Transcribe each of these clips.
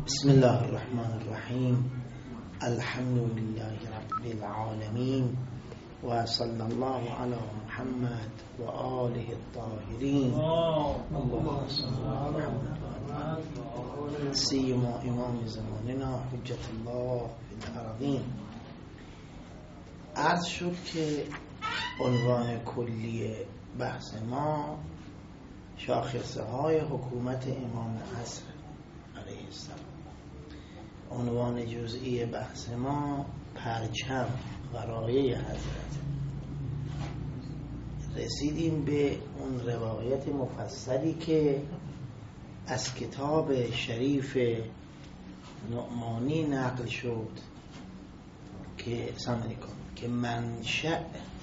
بسم الله الرحمن الرحیم. الحمد لله رب العالمین و صلی الله علی محمد و آله الطاهرین. اللهم صل علی محمد سیما امام زماننا حجت الله فی الارضین. عرض شد که عنوان کلی بحث ما شاخصه های حکومت امام عصر علیه السلام. عنوان جزئی بحث ما پرچم و رایه حضرت. رسیدیم به اون روایت مفصلی که از کتاب شریف نعمانی نقل شد که که منشأ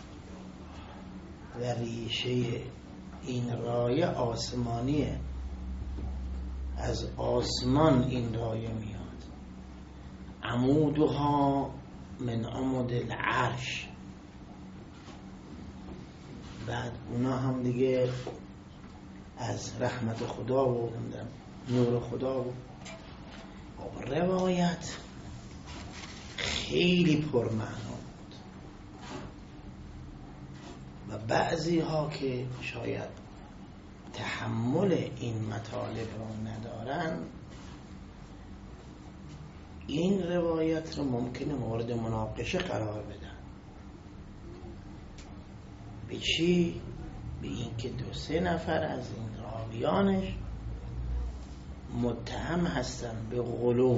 و ریشه این رایه آسمانیه، از آسمان این رایه میاد. عمودها من عمود العرش. بعد اونا هم دیگه از رحمت خدا و نور خدا و روایت خیلی پرمعنا بود و بعضی ها که شاید تحمل این مطالب رو ندارن این روایت رو ممکنه مورد مناقشه قرار بدن. به چی؟ به این که 2-3 نفر از این راویانش متهم هستن به غلو.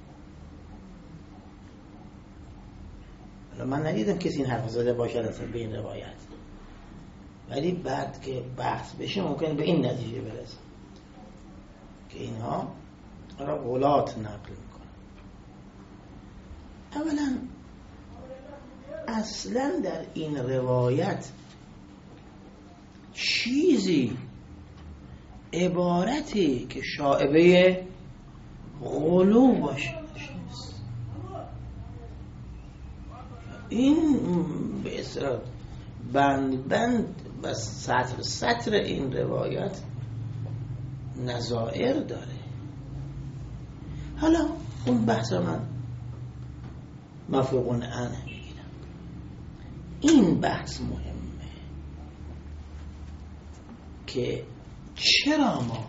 من ندیدم کسی این حرف زده باشد اصلا به این روایت، ولی بعد که بحث بشه ممکنه به این نتیجه برسه که اینها را غلات نقل میکنن. اولا اصلا در این روایت چیزی عبارتی که شائبه غلو باشه نیست. این به اصطلاح بند و سطر این روایت نظائر داره. حالا اون بحث من مفروغ عنه میگیرم. این بحث مهمه که چرا ما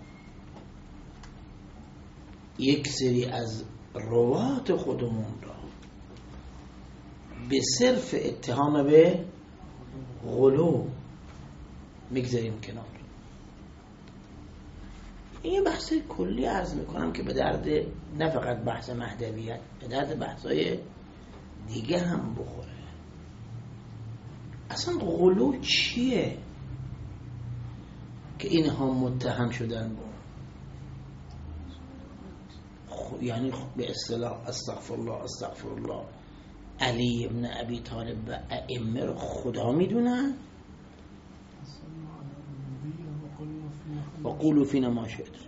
یک سری از روات خودمون را به صرف اتهام به غلو میگذاریم کنار. این بحث کلی عرض میکنم که به درد نه فقط بحث مهدویت، به درد بحثای دیگه هم بخوره. اصلا غلو چیه که اینها متهم شدن با یعنی به اصطلاح استغفر الله علی ابن ابی طالب و ائمه رو خدا میدونن و قولوا فینا ما شئتم.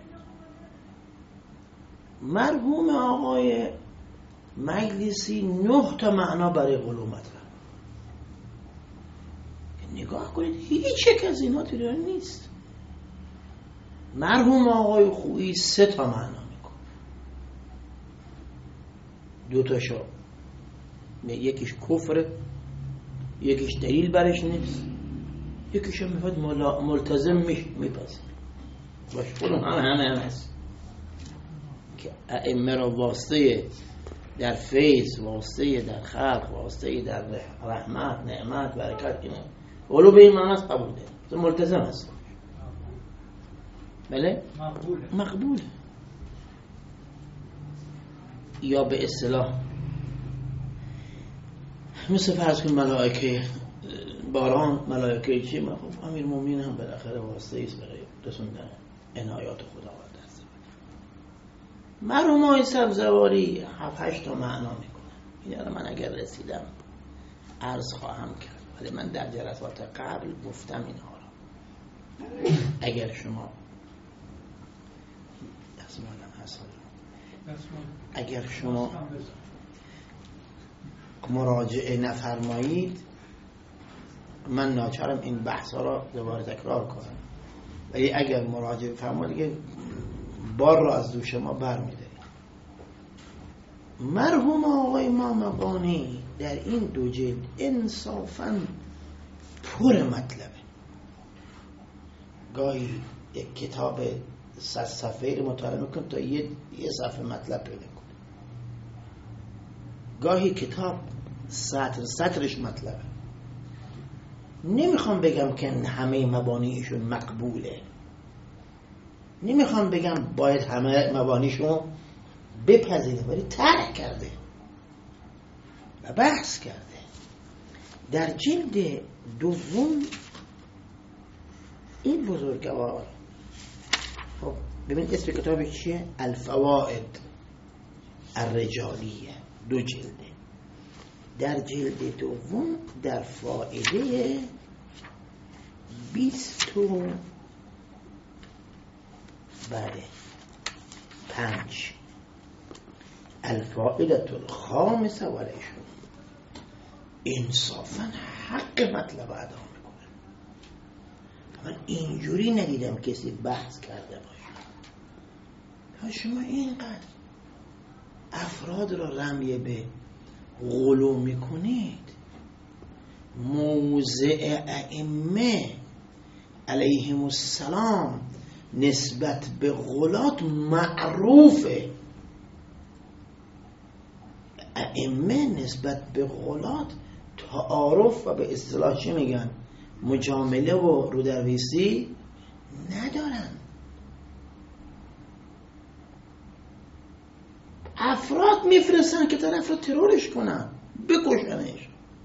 مرحوم آقای مجلسی 9 تا معنا برای غلو مطرح. نگاه کنید هیچ یک از اینا تو ایران نیست. مرحوم آقای خویی 3 تا معنا میکنه. 2 تاشو یکیش کفره، یکیش دلیل برش نیست، یکیش هم میفاد ملتزم میپذیر باش. خودم همه هست که ائمه را واسطه در فیض، واسطه در خلق، واسطه در رحمت، نعمت، برکت اینه ولو به این معنی است قبول ده ملتزم هست. بله؟ مقبوله. یا به اصطلاح مثل فرض کن ملائکه باران، ملائکه چی؟ خب امیر مومنین هم بالاخره واسطه است برای رسوندن عنایات خداوند است. مرحوم آقای سبزواری 7-8 تا معنا میکنن. اینا رو من اگر رسیدم عرض خواهم کرد، ولی من در جلسات قبل گفتم اینها رو. اگر شما مراجعه نفرمایید من ناچارم این بحث ها را دوباره تکرار کنم، ولی اگر مراجعه فرمایید دیگه بار را از دوش ما بر می‌دارید. مرحوم آقای امام مبانی در این دو جلد انصافاً پر مطلبه. گاهی یک کتاب 100 صفحه‌ای رو مطالعه میکنه تا یه صفحه مطلب پیدا کنه، گاهی کتاب سطرش مطلبه. نمیخوام بگم که همه مبانیشون مقبوله، نمیخوام بگم باید همه مبانیشون بپذیره، ولی طرح کرده و بحث کرده. در جلد دوم این بزرگوار، خب ببین اسم کتابش چیه؟ الفوائد الرجالیه، 2 جلده. در جلد دوم در فائده 25 الفائده الخامسه و العشرون انصافا حق مطلب ادا میکنه. من اینجوری ندیدم کسی بحث کرده باشه. شما اینقدر افراد را رمی به غلو میکنید، موضع ائمه علیهم السلام نسبت به غلات معروفه. ائمه نسبت به غلات تعارف و به اصطلاح چی میگن، مجامله و رودرویسی ندارن. افراد میفرستن که طرف رو ترورش کنن، بکشنش.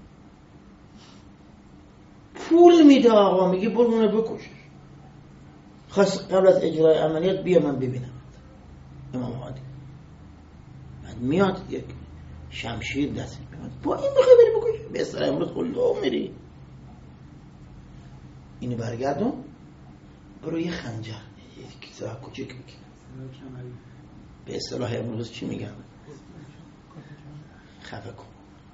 پول میده آقا، میگه برو اونو بکشش. خواست قبل از اجرای عملیات بیا من ببینم. امام هادی بعد میاد یک شمشیر دست میاد، با این بخوای بری بکشی، به اصطلاح امروز قلو میری، اینو برگردون برو یه خنجر یک سلاح کوچیک بگیر. به اصطلاح امروز چی میگن؟ خفه کن.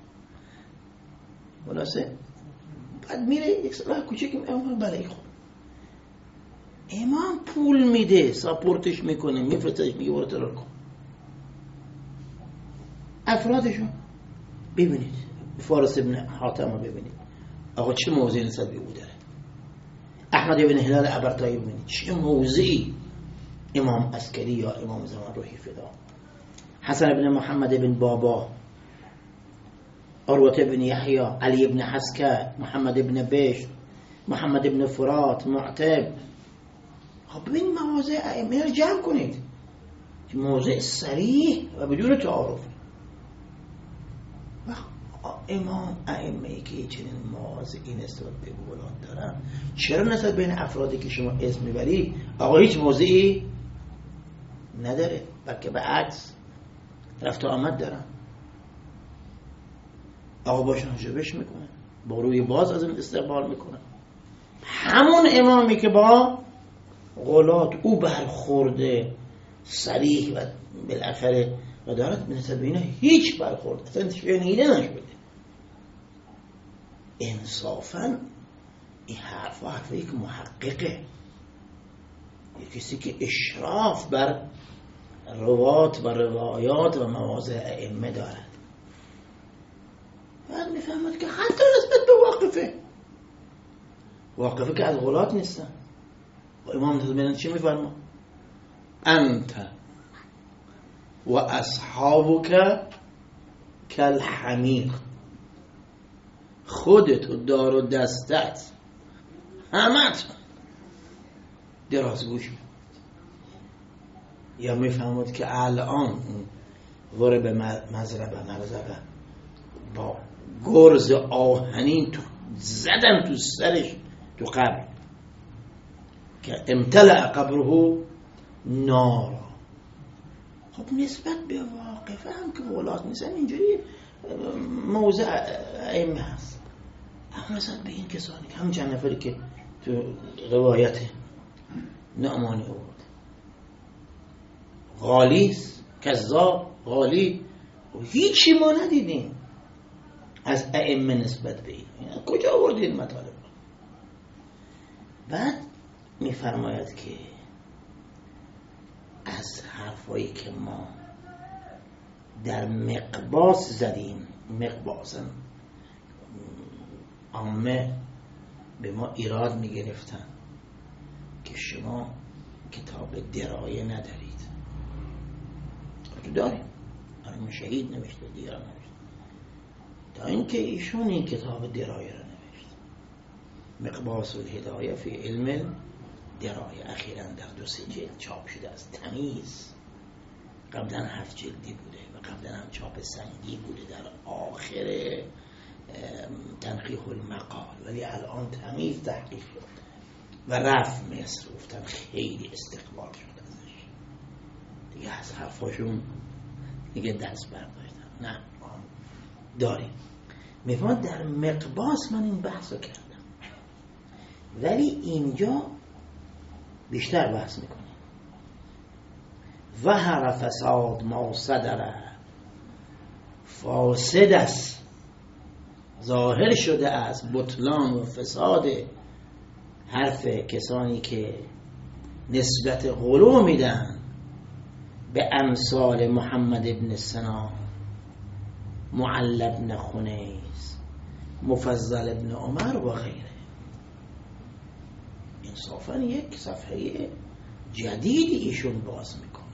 خلاصه بعد میره یک سلاح کوچیک امام برای خود. امام پول میده، ساپورتش میکنه، میفرستش، میگه برو ترور کن. افرادشون ببینید، فارس ابن حاتم رو ببینید، آقا چه موضعی نسبت به او داره. احمد ابن هلال عبرتایی ببینید چه موضعی. امام عسکری یا امام زمان روحی فدا، حسن ابن محمد ابن بابا، عروة ابن یحیی، علی ابن حسکه، محمد ابن بشر، محمد ابن فرات، معتب. خب ببین مواضع ائمه رو جمع کنید، موضع صریح و بدون تعارف. امام ائمه‌ای که چنین مواضعی نسبت به ولات دارن، چرا نسبت بین افرادی که شما اسم میبری آقا هیچ موضعی نداره، بلکه به عکس رفت و آمد دارن؟ آقا باشن جبش میکنن، با روی باز از این استقبال میکنن. همون امامی که با غلات او برخورده صریح و بالاخره و دارد نسبت به اینا هیچ برخورد اصلا شنیده نشده. انصافاً این حرفی که محققه، یک کسی که اشراف بر روات و روایات و مواضع ائمه دارد، بعد میفهمد که حتی نسبت به واقفه که از غلات نیستن. و امام نسبت چی میفرما؟ انت و اصحابک کالحمیق، خودت و دار و دستت همت درازگوش می‌کنید. یا میفهمید که الان ورب مزربه با گرز آهنین زدن تو سرش تو قبر که امتلأ قبره نارا. خب نسبت به واقفه هم که ولات نیستن اینجوری موضع ائمه هست. اما نسبت به این کسانی هم چند نفری که تو روایت نعمانی آورد، غالیست، کذاب، غالی، هیچی ما ندیدیم از ائمه نسبت به این. کجا آوردید این مطالب؟ بعد میفرماید که از حرفایی که ما در مقباس زدیم. مقباسم عامه به ما ایراد میگرفتن که شما کتاب درایه ندارید. تو داریم، آرم شهید نوشته، دیگران نوشته، تا اینکه ایشون این کتاب درایه را نوشت، مقباس الهدایه فی علم درایه. اخیراً در 2-3 جلد چاپ شده از تمیز. قبلا 7 جلدی بوده و قبلا هم چاپ سنگی بوده در آخر تنقیح المقال، ولی الان تمیز تحقیق شد و رفت مصر. گفتن خیلی استقبال شد ازش، دیگه از حرفاشون دیگه دست برداشتن. نه داریم. میفهمد در مقباس من این بحث رو کردم، ولی اینجا بیشتر بحث میکنیم. ظهر فساد ما صدر، فاسد است، ظاهر شده از بطلان و فساد حرف کسانی که نسبت غلو میدن به امثال محمد ابن سنان، معل ابن خنیس، مفضل ابن عمر و غیره. انصافاً یک صفحه جدیدی ایشون باز میکنه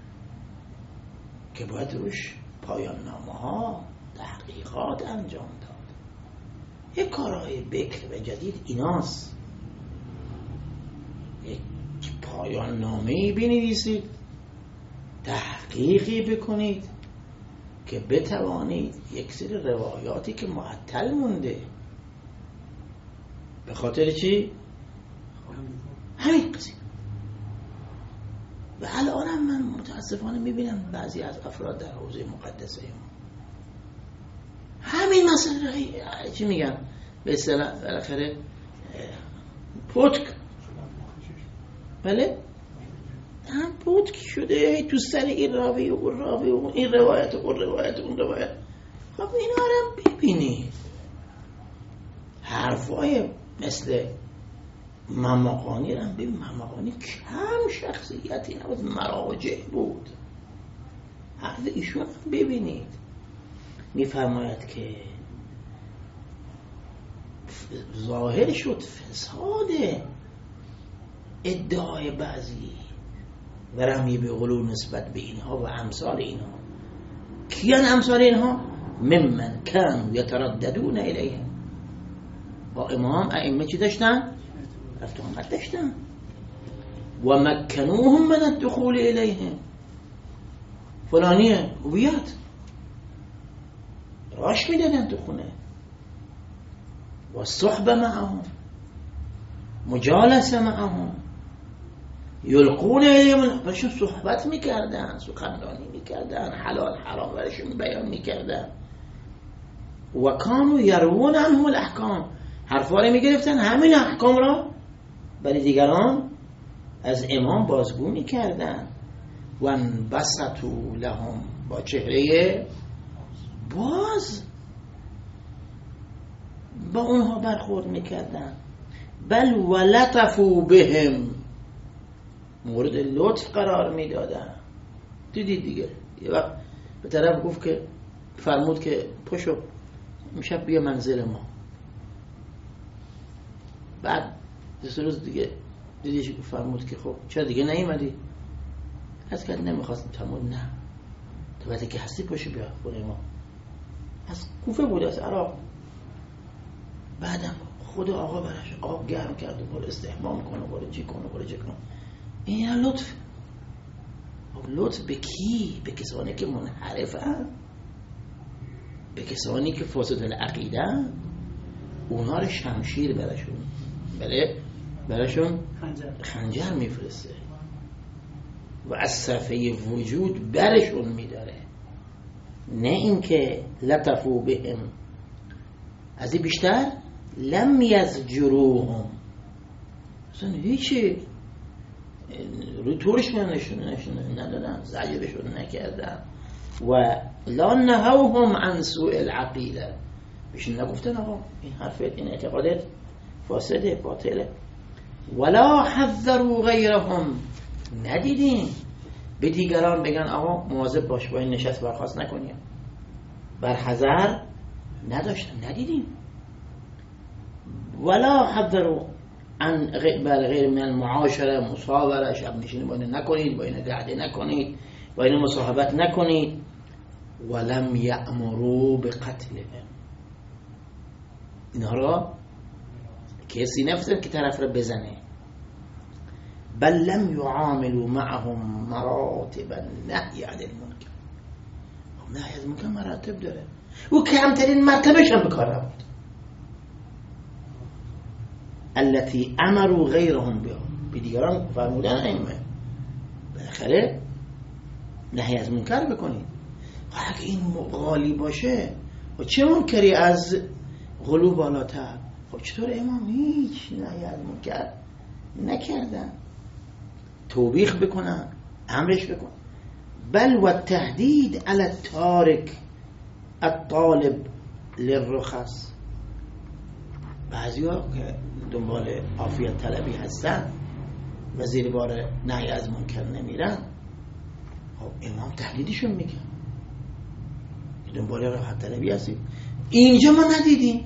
که باید روش پایان نامه ها، تحقیقات انجام داد. یک کارهای بکر و جدید ایناست. یک پایان نامه‌ای بنویسید، تحقیقی بکنید که بتوانید یک سری روایاتی که معطل مونده، به خاطر چی؟ همین قضیه. و الانم من متاسفانه میبینم بعضی از افراد در حوزه مقدسه همین مسئله چی میگن به اصطلاح بالاخره پتک، بله هم پتک شده تو سر این راوی و اون راوی و این روایت و اون روایت و اون روایت. خب اینا رو ببینید، حرفای مثل مماقانی رو ببین. مماقانی کم شخصیتی نبود، مراجع بود. حرف ایشون ببینید، میفرماید که ظاهر شد فساد ادعای بعضی و رمی به غلو نسبت به اینها و امثال اینها. کیان امثال اینها؟ ممن کانوا یترددون الیهم. با امام ائمه چی داشتن؟ رفت آمد داشتن. و مکنوهم من الدخول الیهم. فلانیه هویت راش میدادن تو خونه. و صحبه معهم، مجالسه معهم، یلقون الیهم، برشون صحبت میکردن، سخنرانی میکردن، حلال حرام برشون بیان میکردن. و کانوا یروون عنهم الاحکام، حرفا رو میگرفتن، همین احکام را برای دیگران از امام بازگو میکردن. و انبسطوا لهم، با چهره باز با اونها برخورد میکردن. بل ولطفوا بهم، مورد لطف قرار میدادن. دیدید دیگه یه وقت به طرف گفت که فرمود که پشو امشب بیا منزل ما. بعد 2 روز دیگه دیدیش فرمود که خب چرا دیگه نیومدی؟ از که نمیخواستم. فرمود نه، تو وقتی که هستی پشو بیا خونه ما. از کوفه بود، از عراق. بعدم خود آقا براش آب گرم کرد و برو استحمام کنه، برو چی کنه، برو چی کنه. این لطف. لطف به کی؟ به کسانی که منحرفن، به کسانی که فاسد العقیده، اونها رو شمشیر براشون، براشون خنجر میفرسته و از صفحه وجود برشون میداره. نه اینکه لطفوا بهم، از این بیشتر لم یزجروهم، اصلا هیچی روی طورش ندادن، زجرشون نکردن. و لا نهوهم عن سوء العقیده، بهشون نگفتن آقا این حرفت، این اعتقادت فاسده، باطله. ولا حذروا غیرهم، ندیدین به دیگران بگن آقا مواظب باش با این نشست برخاست نکنیم، بر حذر نداشتن، ندیدیم. ولا حذروا عن غیر من المعاشره، مصاحبه، شب نشینی با این نکنید، با این قعده نکنید، با این مصاحبت نکنید. ولم یأمروا بقتلهم، اینها را کسی نفرستاد که طرف را بزنه. بل لم يعاملوا معهم مراتب النهی عن المنکر. نهی از منکر مراتب داره و کمترین مرتبهش هم بکار نبود. التي امروا غیرهم بها، به دیگران فرمودن ائمه بالاخره نهی از منکر بکنید. اگه این غالی باشه و چه منکری از غلو بالاتر؟ خب چطور امام هیچ نهی از منکر نکردن؟ توبیخ بکنن، امرش بکن. بل و تهدید علی التارک الطالب للرخص. بعضی ها که دنبال عافیت طلبی هستن و زیر بار نهی از منکر نمیرن، خب امام تهدیدشون میکنه دنبال راحت طلبی هستید. اینجا ما ندیدیم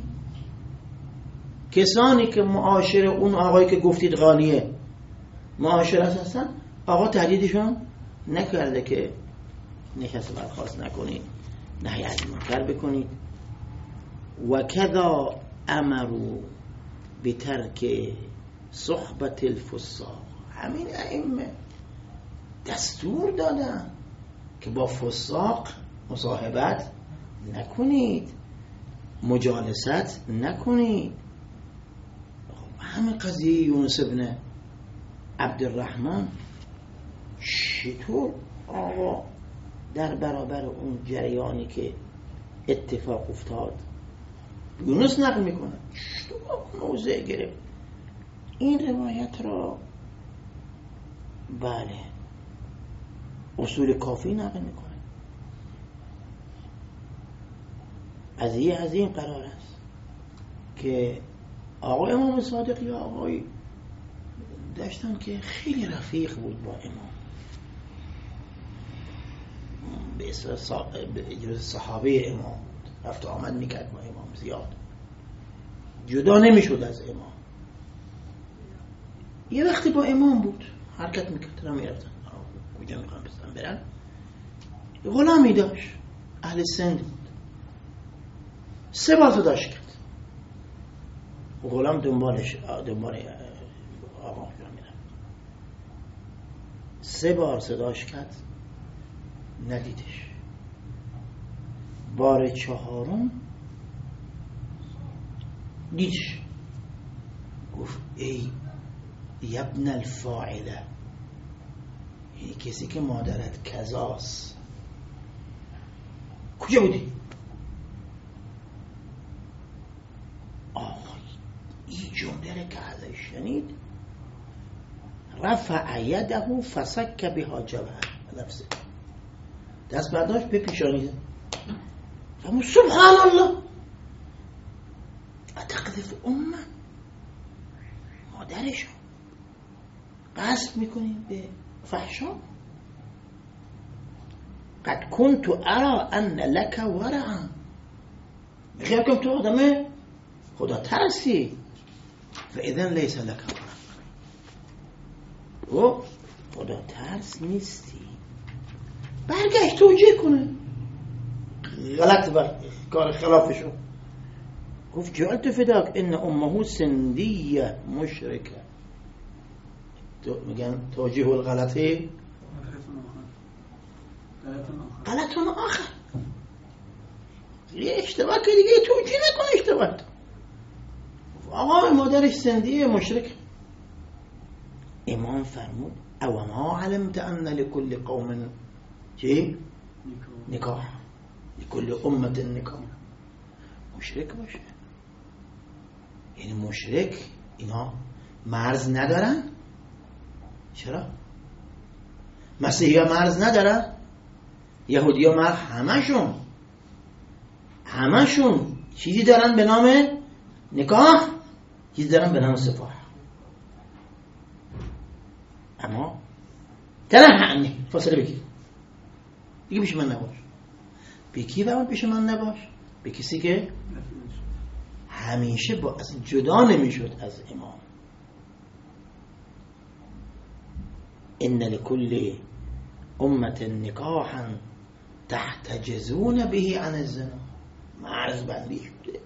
کسانی که معاشر اون آقایی که گفتید غالیه معاشر هستن، آقا تهدیدشون نکرده که نشست برخاست نکنید، نهی از منکر بکنید. و کذا امروا بترک صحبت الفساق. همین ائمه دستور دادن که با فساق مصاحبت نکنید، مجالست نکنید. همین قضیه یونس ابن عبدالرحمن چطور آقا در برابر اون جریانی که اتفاق افتاد یونس نقل میکنه چطور موضع گرفت. این روایت را بله اصول کافی نقل میکنه. قضیه از این قرار است که آقای امام صادق یا آقای داشتن که خیلی رفیق بود با امام، به اجازه صحابه امام بود، رفت آمد میکرد با امام، زیاد جدا نمیشد از امام. یه وقتی با امام بود حرکت میکرد، را میرفتن کجا میخوان برن. غلامی داشت اهل سند بود، 3 بار صداش کرد. غلام دنبال آقا میرفت، 3 بار صداش کرد ندیدش. بار 4م دیدش، گفت ای ابن الفاعله، یعنی کسی که مادرت کذاست، کجا بودی؟ این جمله را که ازش شنید رفع یده فسک بها جبهه نفسه، دست برداشت به پیشانی فرمود سبحان الله اتقذف امه، مادرشو قصد میکنیم به فحشا. قد كنت ارى ان لك ورعا، خیال کنم تو آدمه خدا ترسی، فاذن لیس لك ورع، او خدا ترس نیستی. برگشت توجیه کنه غلط بر کار خلافشو، گفت جعلت فداک ان امه سندیه مشرکه. میگن توجیه الغلطه غلطون آخر، یه اشتباه که دیگه توجیه نکن اشتباه. آقا مادرش سندیه مشرک. امام فرمود او ما علمت ان لكل قوم چی؟ نکاح، لكل امت نکاح. مشرک باشه یعنی مشرک اینا مرز ندارن؟ چرا؟ مسیحی ها مرز ندارن؟ یهودی ها مرز، همشون چیزی دارن به نام نکاح، چیزی دارن به نام سفاح. اما تنحنی فاصله بگیر دیگه پیش من نباش. به کی باید پیش من نباش؟ به کسی که همیشه با از جدا نمیشد از امام. ان لكل امت نکاحا تحتجزون به عن الزنا. مرز بندی شده.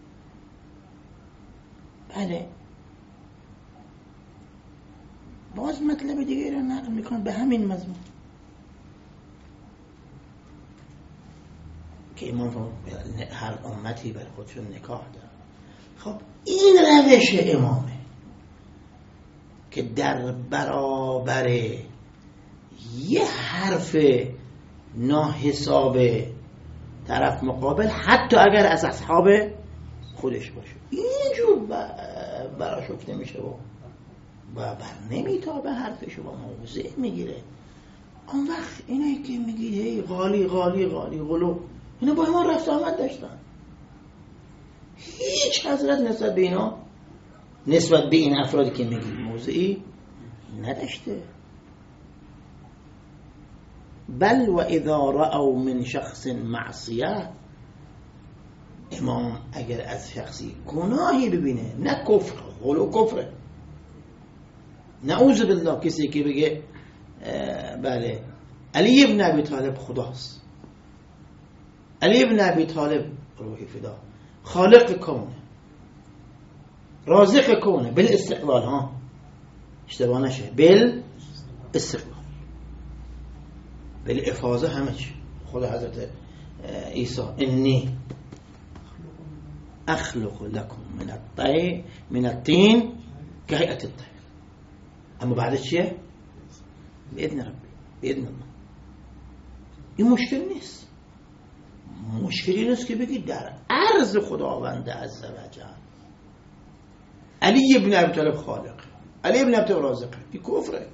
بله باز مطلب دیگه رو نقل میکنم به همین مضمون که امام هر امتی بر خودشون نکاح داره. خب این روش امامه که در برابر یه حرف ناحساب طرف مقابل حتی اگر از اصحاب خودش باشه اینجور براشفته میشه و بر نمیتابه حرفش و موضع میگیره. اون وقت اینایی که میگید هی غالی غالی غالی غلو، اینا با ما رفت آمد داشتن. هیچ حضرت نسبت به اینا، نسبت به این افرادی که میگید موضعی نداشته. بل و اذا رأوا من شخص معصیه، امام اگر از شخصی گناهی ببینه، نه کفر، غلو کفره، نعوذ بالله، کسی که بگه بله علی ابن ابی طالب خداست، علی ابن ابی طالب روحی فدا، خالق کونه، رازق کونه، بالاستقلال، ها اشتباه نشه، بالاستقلال، بالافاظه، همه چی. خود حضرت عیسی انی اخلق لكم من الطين كهيئة الطير. اما بعد چیه؟ باذن ربی، باذن الله. این مشکل نیست. مشکلی نیست که بگید در عرض خداوند عزوجل علی ابن ابی طالب خالق، علی ابن ابی طالب رازق، این کفره.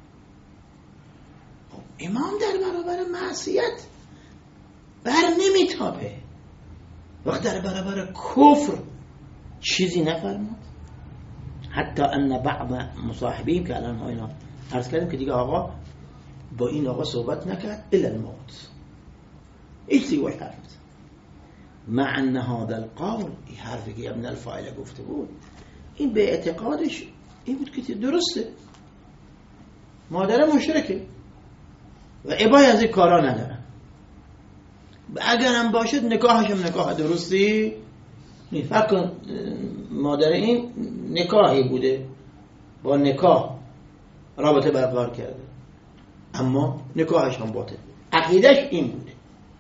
امام در برابر معصیت بر نمیتابه. وقت در برابر کفر چیزی نفرماد. حتی ان بعض مصاحبین که الان ما اینا عرض کردیم که دیگه آقا با این آقا صحبت نکرد الا الموت، هیچ دیگه باید حرف بزن. مع ان هذا القول، این حرفی که ابن الفاعل گفته بود، این به اعتقادش این بود که درسته، مادر مشرکه و ابای از این کارا ندارن، اگر هم باشد نکاحش هم نکاح درستی نیست. فکر کن مادر این نکاحی بوده، با نکاح رابطه برقرار کرده، اما نکاحش هم باطل، عقیدش این بوده.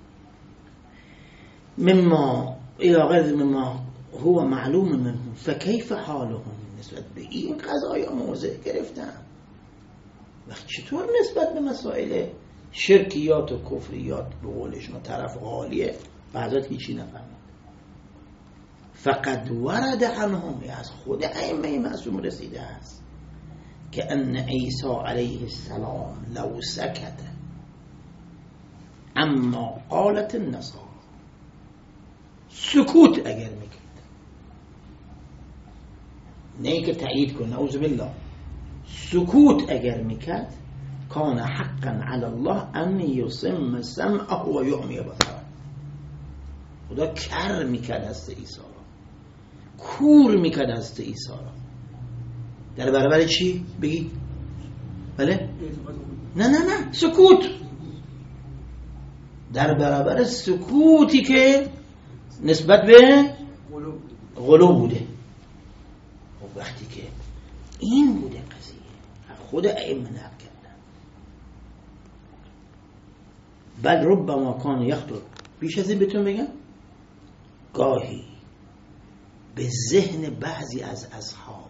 مما غیر مما هو معلوم منهم فکیف حالهم، نسبت به این قضایا موضع گرفتن. وقت چطور نسبت به مسائل شرکیات و کفریات به قول شما طرف غالیه بعضات هیچی نفهمد. فقد ورد عنهم، از خود ائمه معصوم رسیده است که ان عیسی علیه السلام لو سکت اما قالت النصارى، سکوت اگر میکرد، نه که تأیید کن، نعوذ بالله، سکوت اگر میکرد، کان حقا علی الله ان یصم سمعه و یعمی بصره، خدا کر میکرد هست عیسی را، کور میکرد هست عیسی را. در برابر چی؟ بگید بله؟ نه سکوت، در برابر سکوتی که نسبت به غلو بوده. و وقتی که این بوده قضیه، خود ائمه نقل کردن. بل ربما کان یخطر، بیش از این بهتون بگم، گاهی به ذهن بعضی از اصحاب،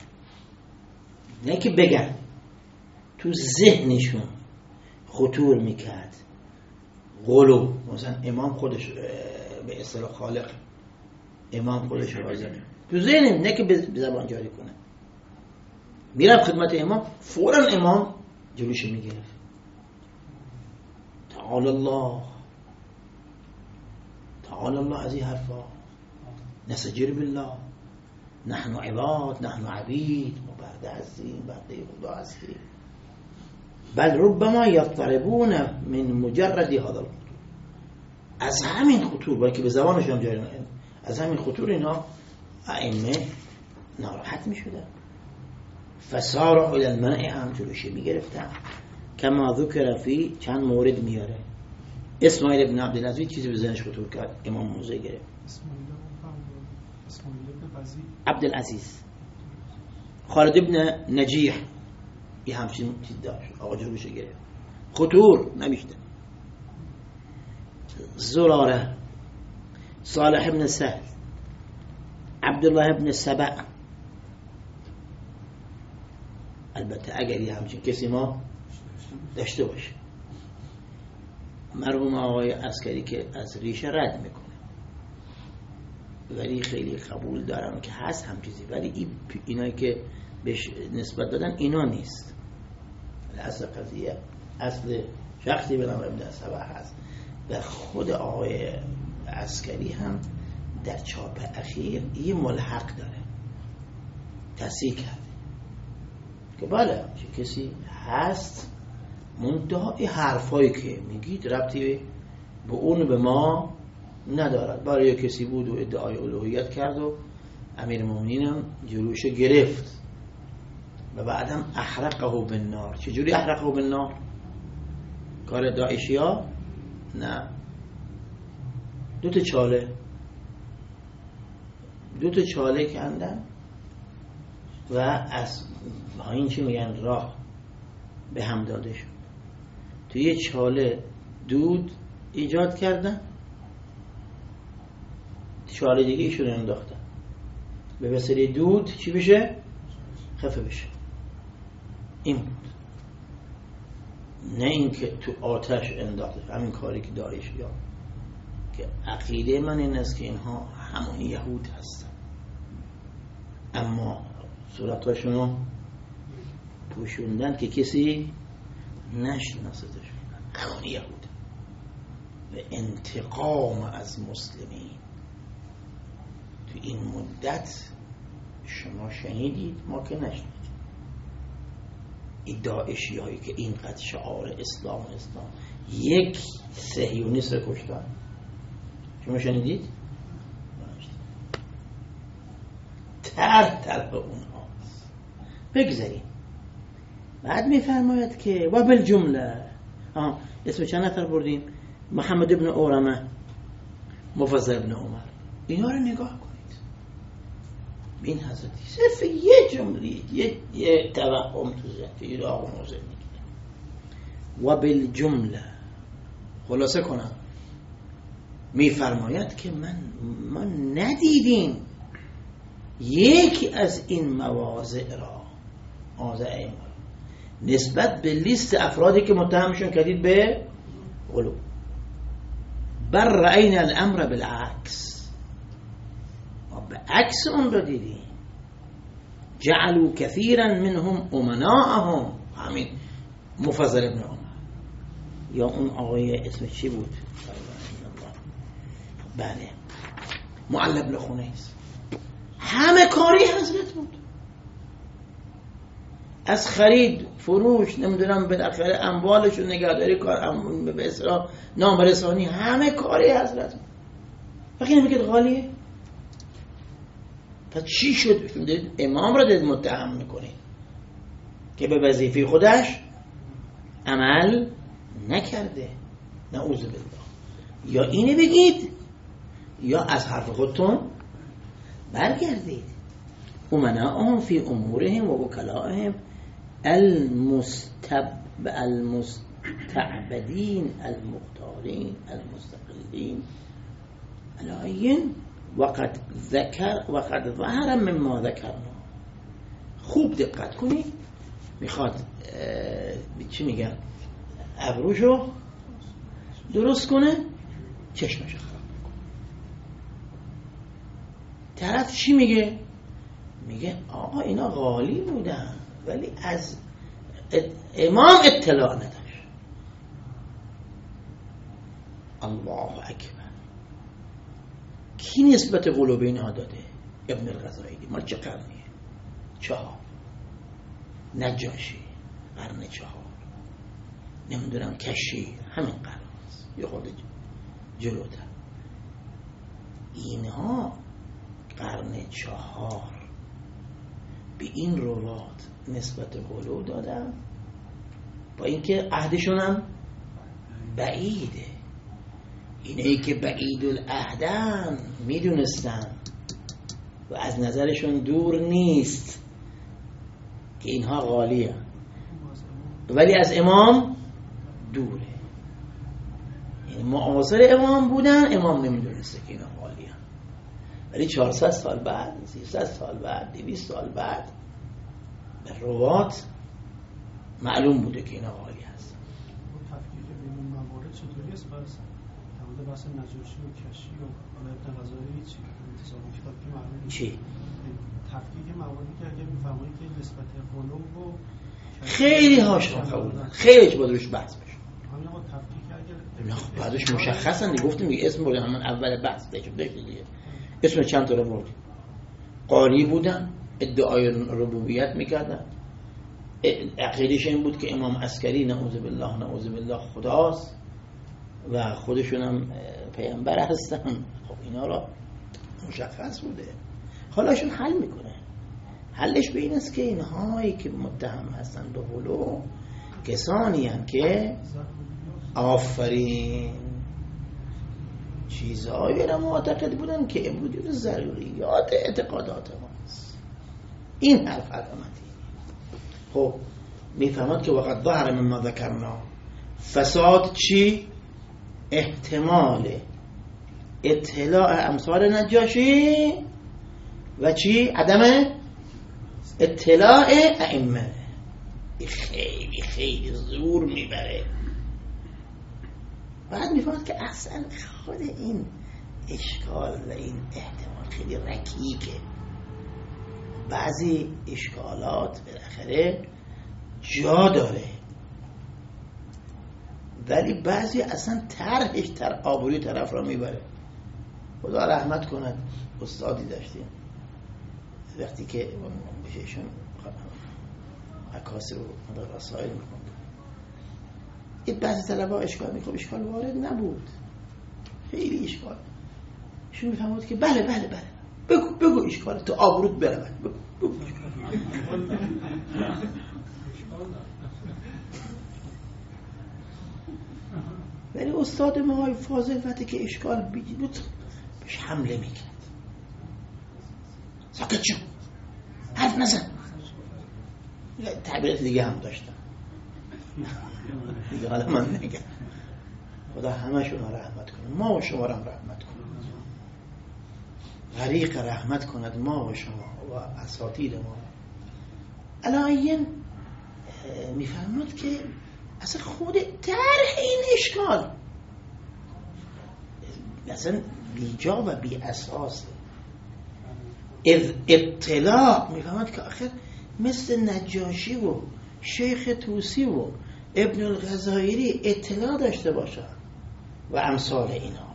نه که بگن، تو ذهنشون خطور میکرد غلو. مثلا امام خودش به اصطلاح خالق، امام خودش رازق، تو ذهن، نه که به زبان جاری کنه. میرم خدمت امام، فوراً امام جلوش میگرفت، تعالی الله از این حرفا، نسجر بالله، نحن عباد، نحن عبید، ما برده هستیم، برده خدا هستیم. بل ربما یضطربون من مجرد هذا، از همین خطور، باید که به زبانشون جاری نکنه، از همین خطور اینها ائمه ناراحت می شدن. فسارعوا الی المنع، هم جلوشی می گرفتن. کما ذکر فی، چند مورد میاره. اسماعیل ابن عبدالعزیز چیزی به ذهنش خطور کرد، امام موزه گرفت. عبدالعزیز. خالد ابن نجیح یه همچین چیز داشت، آقا جلوش گرفت، خطور نمیشته. زراره، صالح ابن سهل، عبدالله ابن سبع. البته اگر یه همچین کسی ما داشته باشه، مرحوم آقای عسکری که از ریشه رد میکنه ولی خیلی قبول دارم که هست هم چیزی، ولی اینایی که بهش نسبت دادن اینا نیست. اصل قضیه، اصل شخصی به نام ابن سبع هست و خود آقای عسکری هم در چاپ اخیر یه ملحق داره، تصحیح کرده که بله چه کسی هست، منتها این حرفایی که میگید ربطی به اون به ما ندارد. برای کسی بود و ادعای الوهیت کرد و امیر المؤمنین هم جلوش گرفت و بعدم احرقه بالنار. چجوری احرقه بالنار؟ کار داعشی ها؟ نه، دو تا چاله کندن و از این چی میگن راه به هم داده شد. تو یه چاله دود ایجاد کردن، چاله دیگه ایشون انداختن، به وسیله دود چی بشه؟ خفه بشه. این بود، نه این که تو آتش انداخته. همین کاری که داعش یا که عقیده من این است که اینها همون یهود هستن، اما صورتاشونو پوشوندن که کسی نشناستشون، همون یهود. و انتقام از مسلمین تو این مدت شما شنیدید، ما که نشنیدید. این داعشی هایی که اینقدر شعار اسلام یک صهیونیست رو کشتن، شما شنیدید؟ طرف اونها. بگذاریم. بعد میفرماید که و بالجمله، اسم چند نفر بردیم؟ محمد ابن اورمه، مفضل ابن عمر، اینا رو نگاه کنید. این حضرتی صرف یه جمله، یه توهم تو ذهن، یه آقا موضوع میگیره. و بالجمله، خلاصه کنم، میفرماید که ما ندیدیم یکی از این مواضع را نسبت به لیست افرادی که متهمشون کردید به غلو، بر رأینا الامر بالعکس، ما به عکس اون رو دیدیم. جعلوا كثيرا منهم امناءهم، همین مفضل ابن عمر یا اون آقای اسم چی بود؟ بله، معل بن خنیس، همه کاری حضرت بود، از خرید فروش نمیدونم بالاخره اموالش و نگهداری کار به اصطلاح نامرسانی، همه کاری حضرت بود. وقتی نمیگه غالیه، پس چی شد؟ امام را دید متهم میکنه که به وظیفه خودش عمل نکرده. نعوذ بالله. یا اینه بگید یا از حرف خودتون برگردید. امناءهم فی امورهم و وکلائهم المستعبدین المختارین المستقلین علایین وقد ظهر مما ذکرنا. خوب دقت کنید، میخواد چی میگن، ابروشو درست کنه، چشمشو خراب کنه. طرف چی میگه؟ میگه آقا اینا غالی بودن ولی از امام اطلاع نداشت. الله اکبر. کی نسبت غلو به اینها داده؟ ابن الغزالی. ما چه قرنیه؟ 4. نجاشی قرن 4. نمیدونم کشی، همین قرن است یه خود جلوتر. اینها قرن 4 به این روات نسبت غلو دادن، با اینکه عهدشون هم بعیده. اینایی که بعید العهدن میدونستن و از نظرشون دور نیست که اینها غالیه، ولی از امام دوره. یعنی معاصر امام بودن، امام نمیدونسته که اینا غالیه، ولی 400 سال بعد، 300 سال بعد، 200 سال بعد به روات معلوم بوده که اینا غالی هست. تفکیک بین این موارد چطوری است؟ بس در بحث نجاشی و کشی و ابن غزالی چی انتصاب کتاب که معلومه چی؟ تفکیک مواردی که اگه میفهمید که نسبت غلو و خیلی هاشون قبولن، خیلی باید روش بحث بشه. همین آقا تفکیک اگر بعدش مشخصن دیگه، گفتیم دیگه اسم بردن همون اول بحث بشه دیگه. اسم چند تا رو بردیم. قاری بودن، ادعای ربوبیت میکردن، عقیدش این بود که امام عسکری نعوذ بالله خداست و خودشون هم پیامبر هستن. خب اینا را مشخص بوده. حالاشون حل میکنه. حلش به این است که اینهایی که متهم هستن به غلو کسانی هم که آفرین چیزهایی را معتقد بودن که وجود ضروریات اعتقادات ماست. این حرف علامتی. خب میفهمد که وقت ظهر مما ذکرنا فساد چی؟ احتمال اطلاع امثال نجاشی و چی؟ عدم اطلاع ائمه. خیلی خیلی زور میبره. بعد میفهمد که اصلا خود این اشکال و این احتمال خیلی رکیکه. بعضی اشکالات بالاخره جا داره، ولی بعضی اصلا طرحش آبروی طرف را میبره. خدا رحمت کند استادی داشتیم وقتی که بهشون عکاسی رو رسائل میخوند، این بعضی طلبه اشکال میخواد، اشکال وارد نبود، خیلی اشکال شون میفهمود که بله بگو اشکال تو آبروت بره، بگو ولی استاد ما فاضل وقتی که اشکال بود بهش حمله میکرد. ساکت شو، حرف نزن. تعبیرات دیگه هم داشتم دیگه، حالا من نگم. خدا همه شما رحمت کنه، ما و شما هم رحمت کنه، غریق رحمت کند ما و شما و اساتید ما. علایین میفهمد که اصلا خود طرح این اشکال اصلا بیجا و بی اساسه. اطلاع میفهمد که آخر مثل نجاشی و شیخ توسی و ابن الغزایری اطلاع داشته باشن و امثال اینا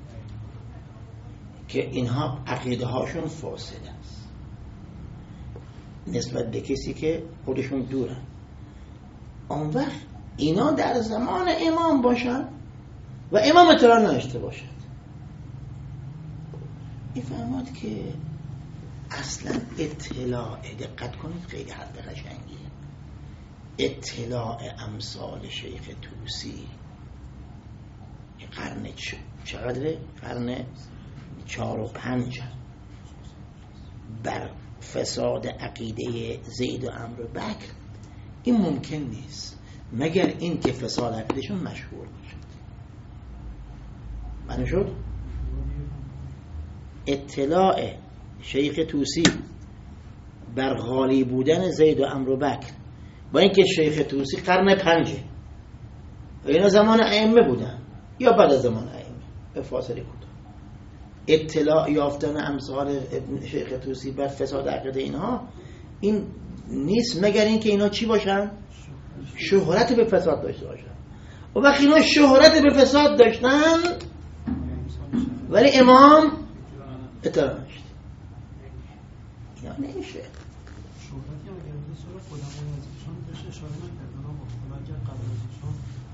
که اینها عقیده هاشون فاسد است نسبت به کسی که خودشون دورن. اون وقت اینا در زمان امام باشن و امام اطلاع نداشته باشد، میفهمد که اصلا اطلاع، دقت کنید خیلی حرف قشنگیه، اطلاع امثال شیخ توسی قرن چقدره؟ قرن 4 و 5 بر فساد عقیده زید و عمرو بکر این ممکن نیست مگر این که فساد عقیدشون مشهور باشد. معنی شد؟ اطلاع شیخ توسی بر غالی بودن زید و عمرو بکر، با اینکه شیخ توسی قرن 5 و اینا زمان ائمه بودن یا بعد از زمان ائمه به فاصله کوتاه، اطلاع یافتن امثال شیخ توسی بر فساد عقیده اینها این نیست مگر اینکه اینا چی باشن؟ شهرت به فساد داشته باشن. و وقتی اینا شهرت به فساد داشتن ولی امام اطلاع نشد، اینا نمیشه. شهرتی اگر به صورت علمای ازشان بهش اشاره نکردن آقا، حالا اگر قبل ازشان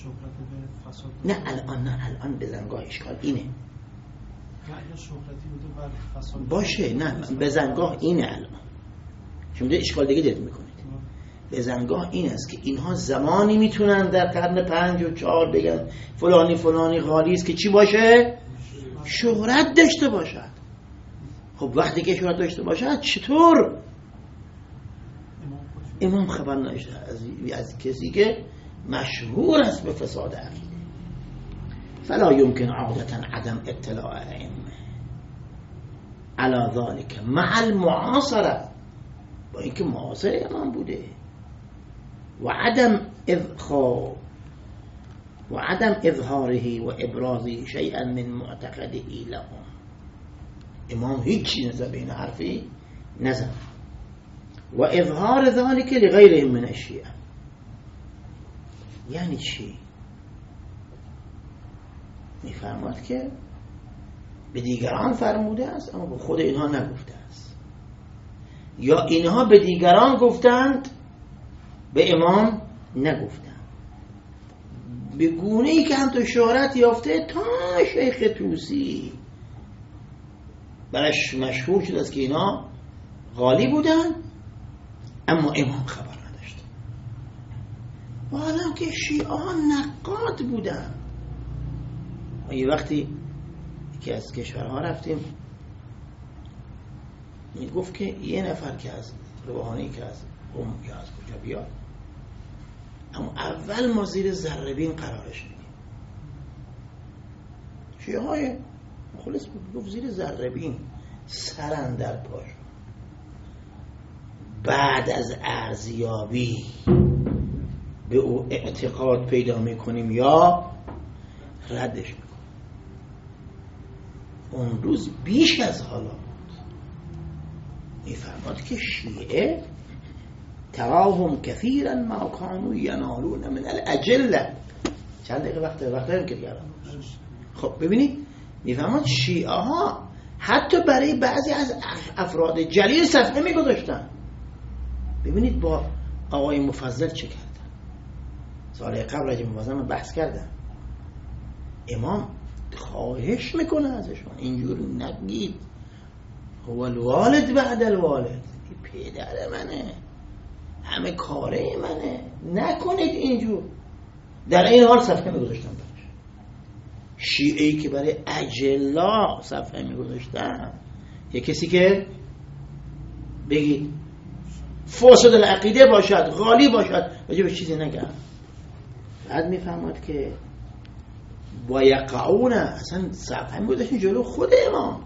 شهرت به فساد نه الان بزنگاه اشکال اینه. نه یا شهرتی بوده بر فساد باشه، نه بزنگاه اینه الان. شما اشکال دیگه دارید میکنید. بزنگاه این است که اینها زمانی میتونن در قرن 5 و 4 بگن فلانی غالی است که چی باشه؟ شهرت داشته باشد. خب وقتی که شهرت داشته باشد چطور؟ امام خبر نداشته از کسی که مشهور است به فساد عقیده. فلا يمكن عادة عدم اطلاع ائمه على ذلك مع المعاصره، با اینکه معاصر امام بوده، و عدم اظهاره و ابرازه شیئا من معتقده لهم. امام هیچی نزد بین حرفی نزد. و اظهار ذلك لغیرهم من الشیعه. یعنی چی؟ میفرماد که به دیگران فرموده است اما به خود اینها نگفته است، یا اینها به دیگران گفتند به امام نگفتند، به گونه ای که هم تو شهرت یافته تا شیخ طوسی برش مشهور شد است که اینا غالی بودن اما امام خبر نداشت. و حالا که شیعه ها نقاد بودن. و یه وقتی که از کشورها رفتیم می گفت که یه نفر که از روحانی که از قم یا از کجا بیاد، اما اول ما زیر ذره‌بین قرارش میدیم. شیعه های مخلص بود، گفت زیر ذره‌بین سرن در پاش، بعد از ارزیابی به او اعتقاد پیدا میکنیم یا ردش میکنیم. اون روز بیش از حالا بود. میفرماد که شیعه تراهم کثیرا ما کانوا ینالون من الاجله. چند دقیقه وقت داریم که بیارم. خب ببینید میفرماد شیعه ها حتی برای بعضی از افراد جلیل صفحه میگذاشتن. ببینید با آقای مفضل چه کردن. سال قبل راجع به مفضل بحث کردن. امام خواهش میکنه ازشون اینجور نگید، هو الوالد بعد الوالد، پدر منه، همه کاره منه، نکنید اینجور. در این حال صفحه میگذاشتن برش. شیعه‌ای که برای اجلا صفحه میگذاشتن، یه کسی که بگید فاسد العقیده باشد، غالی باشد، راجع به چیزی نگم. بعد میفهمد که و یقعون، اصلا صفحه میگذاشتن جلو خود امام.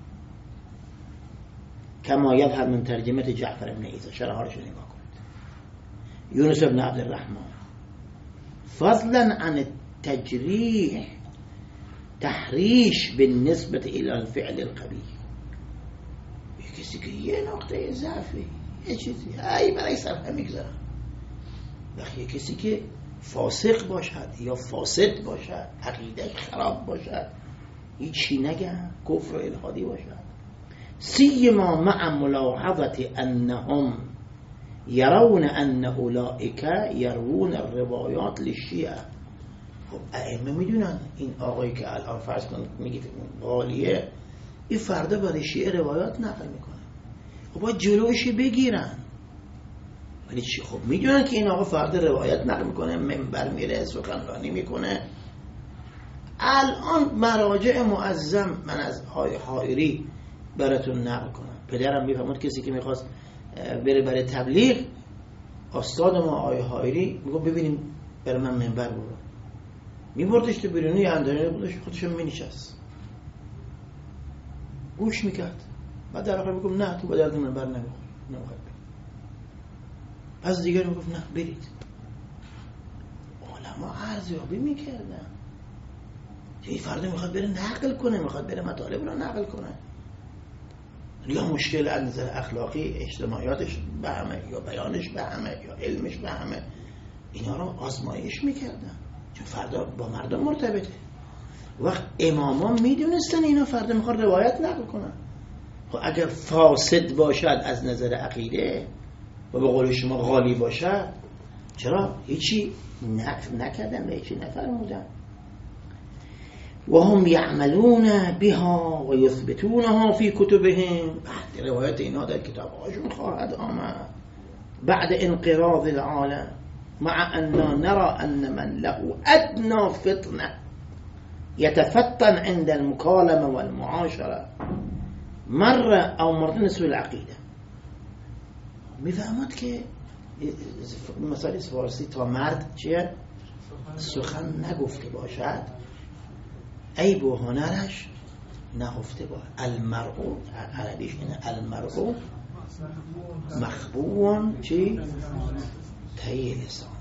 کما یظهر من ترجمه جعفر بن عیسی، شرحالش نگاه کنید. یونس بن عبد الرحمن فضلا عن التجریح تحریش بالنسبه الى الفعل القبیح. یه کسی که یه نقطه ضعفی یه چیزی برای صفحه میگذارن. وقتی یه کسی که فاسق باشد یا فاسد باشد، عقیده خراب باشد، هیچی نگن، کفر و الحادی باشد، سیما مع ملاحظه انهم یرون ان اولئک یروون الروایات للشیعه. خب ائمه میدونن این آقایی که الان فرض کنید میگید غالیه، این فردا برای شیعه روایات نقل میکنه. خب باید جلوشی بگیرن. ولی چی؟ خب میدونن که این آقا فردا روایت نقل میکنه، منبر میره، سخنرانی میکنه. الان مراجع معظم من از های حائری براتون نقل کنم. پدرم میفهمد کسی که میخواست بره برای تبلیغ، استاد ما آقای حائری میگه ببینیم برای من منبر برو، میبردش تو بیرونی اندرونه بودش، خودشون مینشست گوش میکرد. بعد در آخر میگم نه تو با درد منبر نمیخواد. از دیگر میگفت نه برید. علما ارزیابی میکردن. این فرد میخواد بره نقل کنه، میخواد بره مطالب رو نقل کنه، یا مشکل از نظر اخلاقی اجتماعیاتش به همه، یا بیانش به همه، یا علمش به همه، اینا رو آزمایش میکردن چون فردا با مردم مرتبطه. وقت اماما میدونستن اینا فردا میخواد روایت نقل کنن. خب اگر فاسد باشد از نظر عقیده و به قول شما غالی باشد، چرا؟ هیچی نکردن و هیچی نفرمودن. و هم یعملون بها و یثبتونها فی کتبهم، بعد روایت اینا در کتابهاشون خواهد آمد بعد انقراض العالم، مع أننا نرى أن من له أدنى فطنة يتفتن عند المكالمة والمعاشرة مرة أو مرتين سوء العقيدة. میفهمد که مثلا فارسی تا مرد چیه؟ سخن نگفته باشد عیب و هنرش نهفته باشد. المرء عربیش اینه، المرء مخبوون چی؟ تی لسانه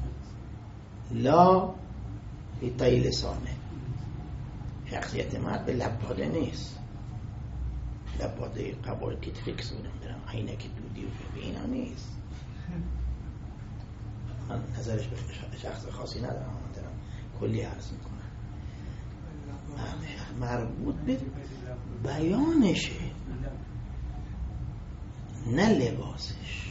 لا فی تی لسانه. شخصیت مرد به لباده نیست، لباده قبول که تفکس بودم برم عینه که دودی و به اینا نیست. من نظرش به شخص خاصی ندارم، من دارم کلی عرض میکنم. مربوط به بیانشه نه لباسش.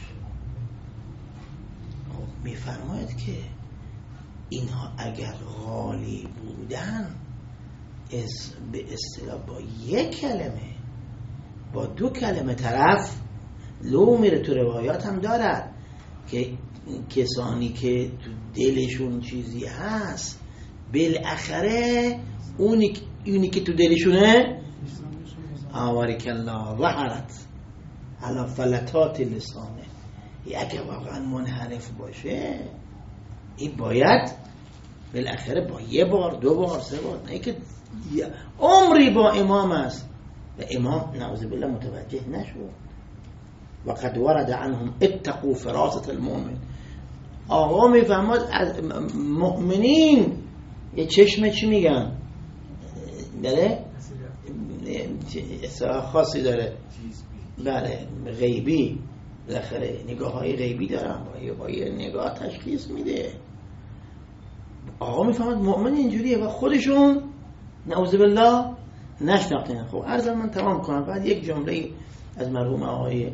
میفرماید که اینها اگر غالی بودن به اصطلاح با یک کلمه با دو کلمه طرف لو میره. تو روایات هم دارد که کسانی که تو دلشون چیزی هست بالاخره اونی که تو دلشونه آوارک الله ظهرت علی فلتات لسانه. اگه واقعا منحرف باشه این باید بالاخره با یه بار دو بار سه بار، نه که عمری با امام است و امام نعوذ بالله متوجه نشد. وقد ورد عنهم اتقوا فراسة المؤمن. آقا میفهمد از مؤمنین یه چشم چی میگن داره اصطلاح خاصی داره، بله غیبی، بالاخره نگاه های غیبی دارن، با یه نگاه تشخیص میده. آقا میفهمد مؤمن اینجوریه و خودشون نعوذ بالله نشناختن. خب عرضم من تمام کنم. بعد یک جمله از مرحوم آقای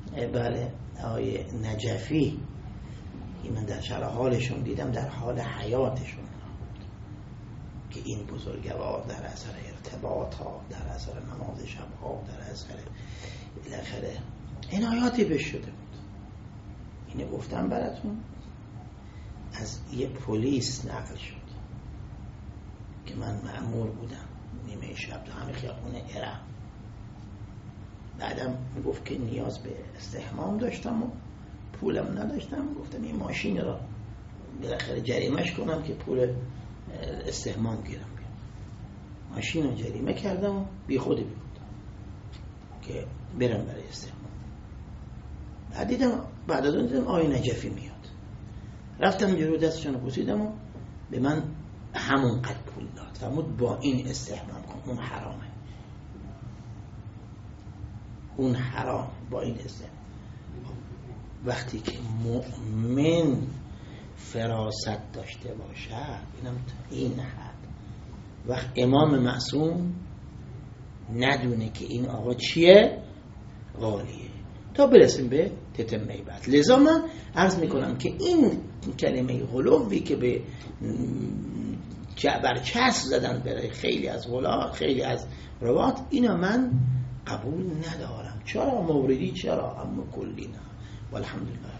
نجفی که من در شرح حالشون دیدم، در حال حیاتشون، که این بزرگوار در اثر ارتباطات، در اثر نماز شبها، در اثر بالاخره عنایاتی بهش شده بود. اینو گفتم براتون. از یه پلیس نقل شد که من مأمور بودم نیمه شب تو همه خیابون ارم. بعدم گفت که نیاز به استحمام داشتم و پولم نداشتم. گفتم این ماشین را بالاخره جریمهش کنم که پول استحمام گیرم بیام. ماشین رو جریمه کردم و بی خودی بیام که برم برای استحمام. بعد از اون دیدم آقای نجفی میاد. رفتم جلو دستشون رو بوسیدم و به من همون قد پول داد. فرمود با این استحمام کن، اون حرامه، اون حرام، با این استحمام. وقتی که مؤمن فراست داشته باشه، اینم تا این حد، وقت امام معصوم ندونه که این آقا چیه، غالیه، تا برسیم به تتمه بعد. لذا من عرض میکنم که این کلمه غلوی که به برچسب زدن برای خیلی از غلا، خیلی از روات، اینا من قبول ندارم. چرا موردی؟ چرا؟ اما کلی نه. والحمدلله.